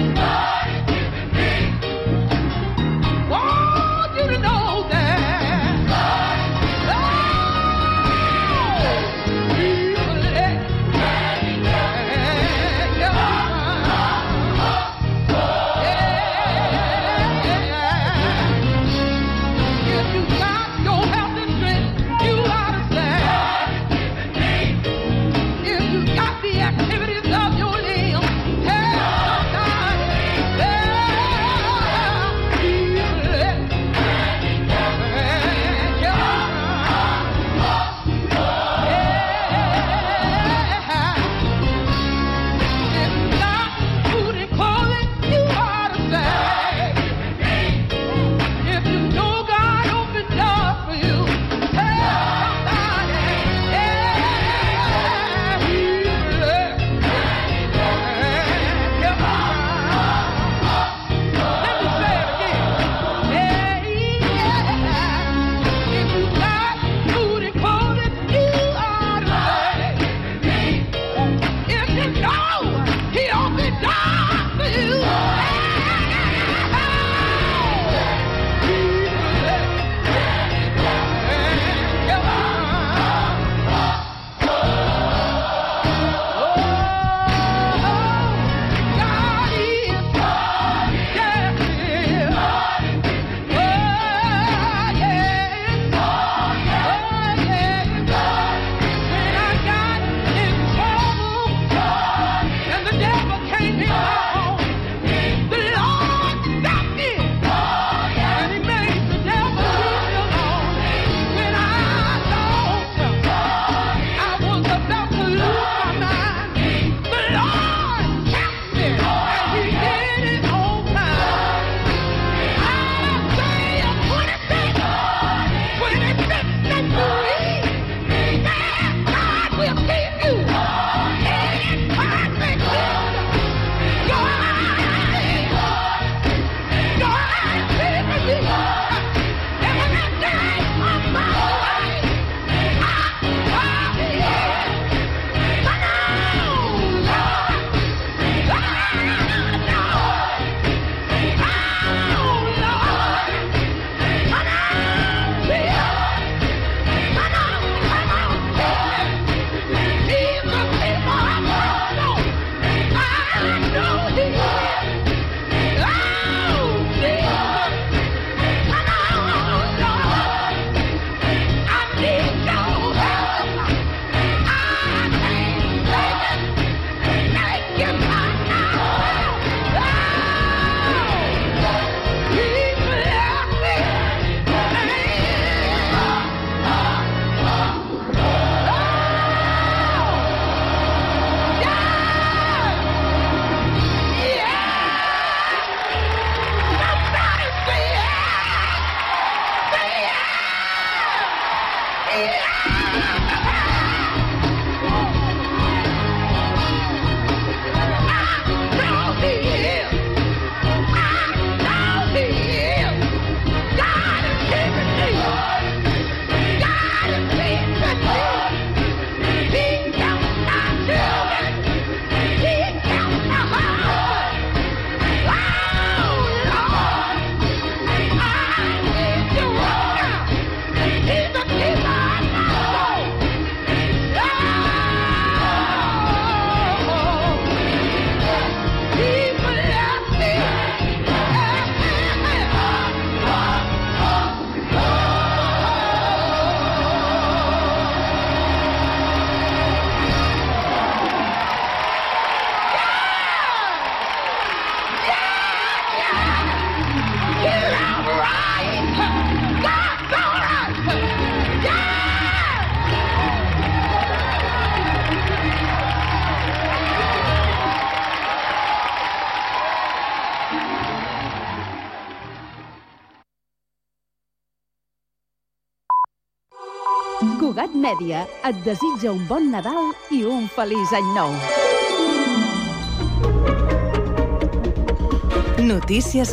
Cugat Mèdia et desitja un bon Nadal i un feliç any nou. Notícies